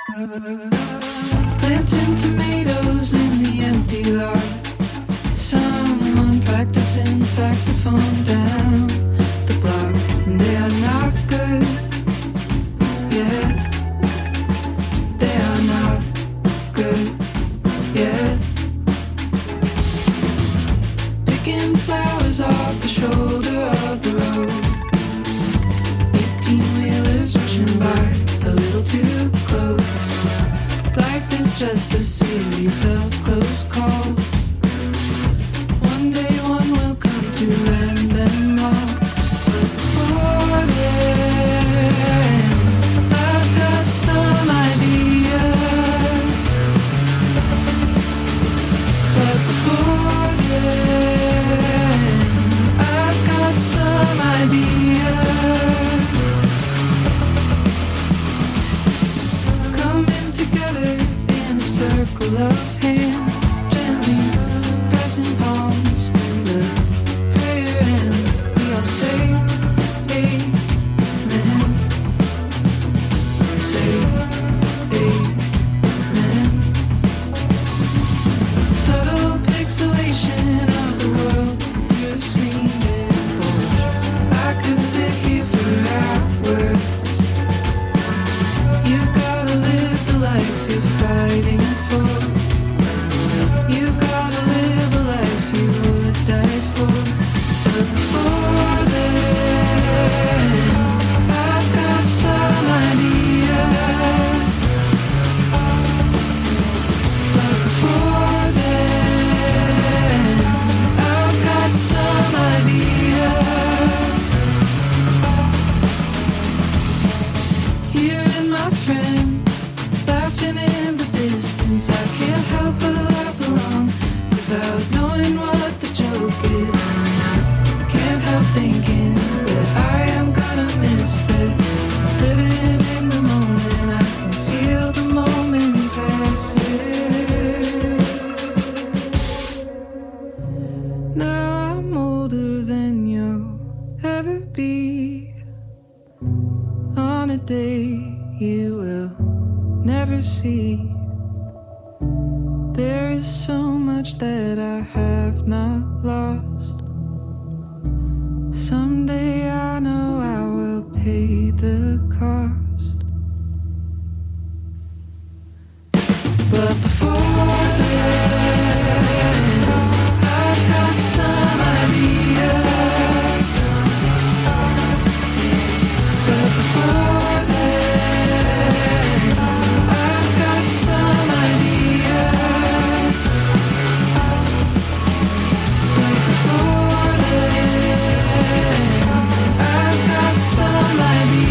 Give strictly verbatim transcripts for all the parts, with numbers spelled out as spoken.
Planting tomatoes in the empty lot. Someone practicing saxophone down the block, and they are not good. Yeah, they are not good. Yeah, picking flowers off the shoulder of the road. Eighteen-wheelers rushing by a little too close. Life is just a series of close calls. One day one will come to end them all. But before then, I've got some ideas. But before then, I've got some ideas. Coming together in a circle of hands, gently pressing palms when the prayer ends. We all say amen. Say amen. Subtle pixelation of the world through a screen board. I could sit here for hours. You've gotta live the life you're fighting for. You've gotta live a life you would die for. But before then, I've got some ideas. But before then, I've got some ideas. Hearing my friends laughing in the distance, I can't help but laugh along without knowing what the joke is. Can't help thinking that I am gonna miss this. Living in the moment, I can feel the moment passing. Now I'm older than you'll ever be. On a day you will never see. There is so much that I have not lost. Someday I know I will pay the cost. But before then, I've got some ideas. But before then, I've got some ideas. But before then, I've got some ideas.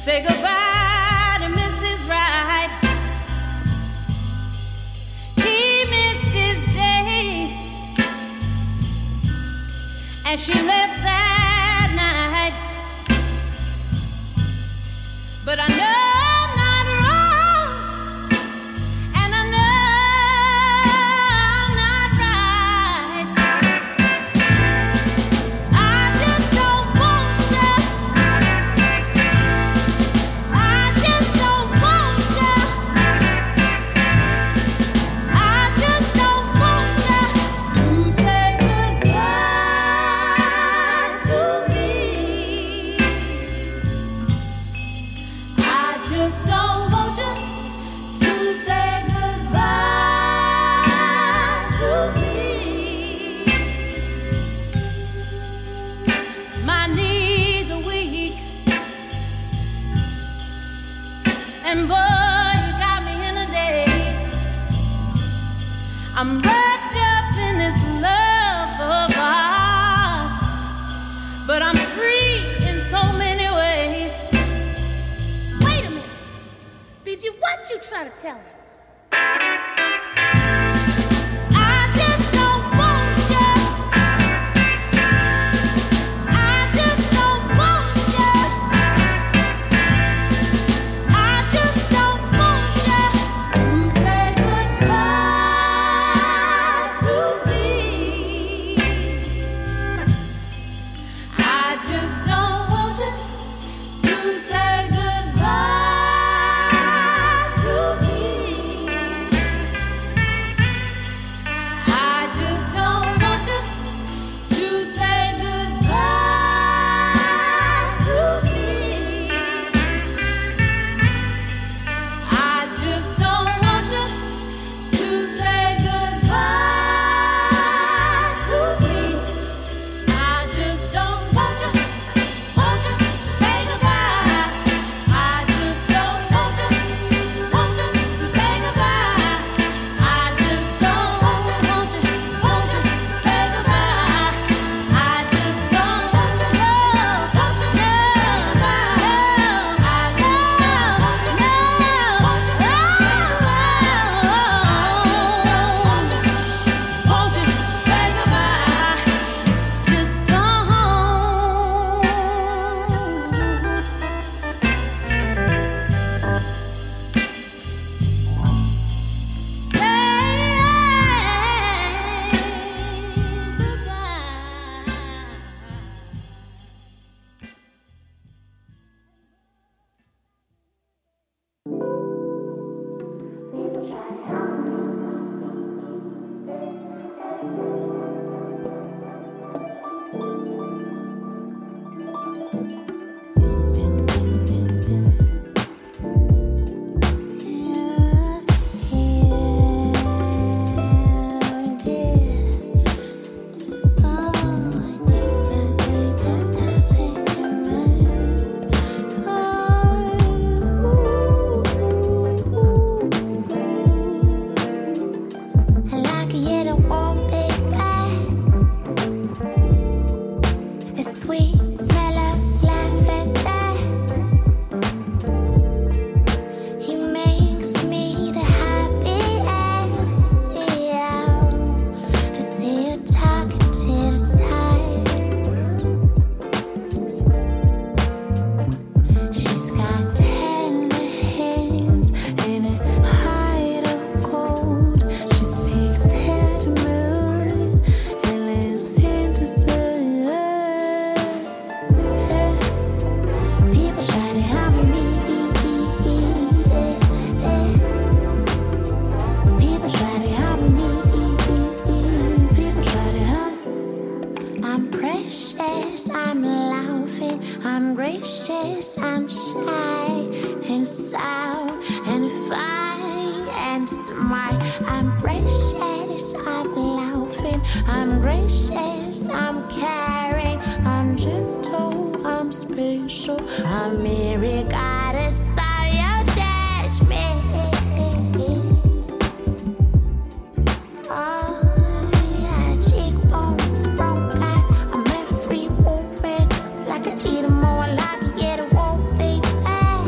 Say goodbye to Missus Wright. He missed his day, and she left that night. But I know I'm not wrong, and I know I'm not right. I just don't want you. I just don't want you. I just don't want you to say goodbye to me. I just don't want you to say goodbye to me. My knees are weak, and boy, you got me in a daze. I'm wrapped up in this love of ours, but I'm free in so many ways. Wait a minute. B G, what you trying to tell him? I just don't want you. I just don't want you. I just don't want you to say goodbye to me. I just don't want you to say goodbye to me. I just don't want you to say goodbye to me. I just don't want you to say goodbye to me. I just don't want you, want you to say goodbye. I just don't want you, want you to say goodbye. I just don't want you, want you, want you to say goodbye. I just don't want you, love, want you to say goodbye. I love, want you, love, want you to say goodbye. Want you, want you to say goodbye. Just don't. gracious, I'm shy and sour and fine and smart. I'm precious, I'm laughing. I'm gracious, I'm caring. I'm gentle, I'm special. I'm Mary, goddess of your judgment. Oh, yeah, cheekbones broke out. I'm a sweet woman. Like I eat 'em all, like I get it, won't be bad.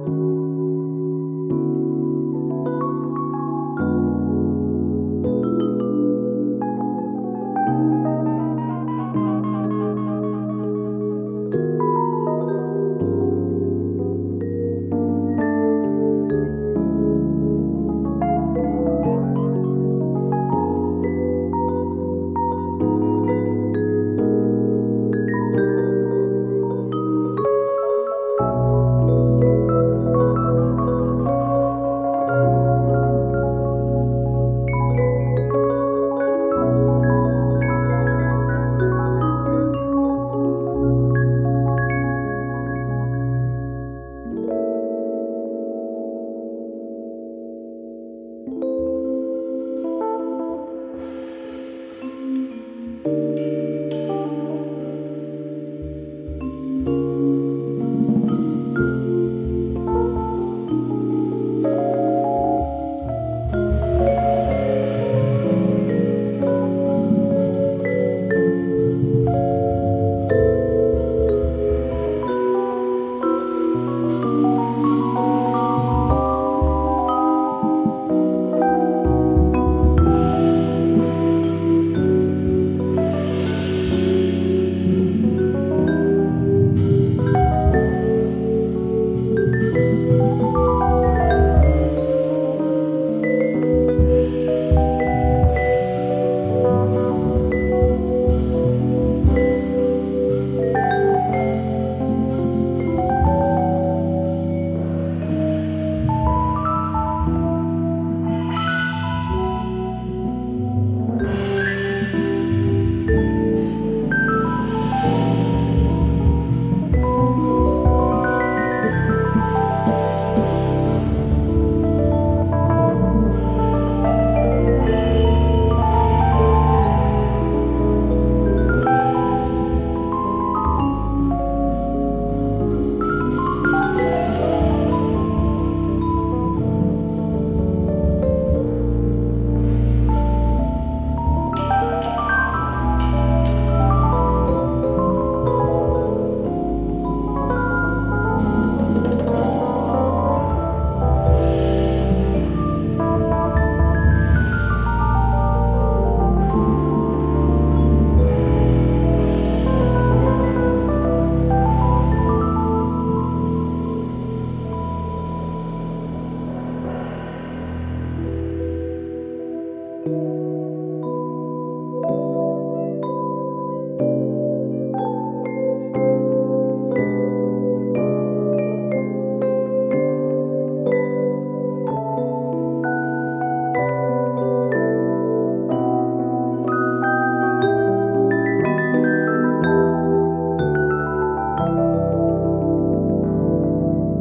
Thank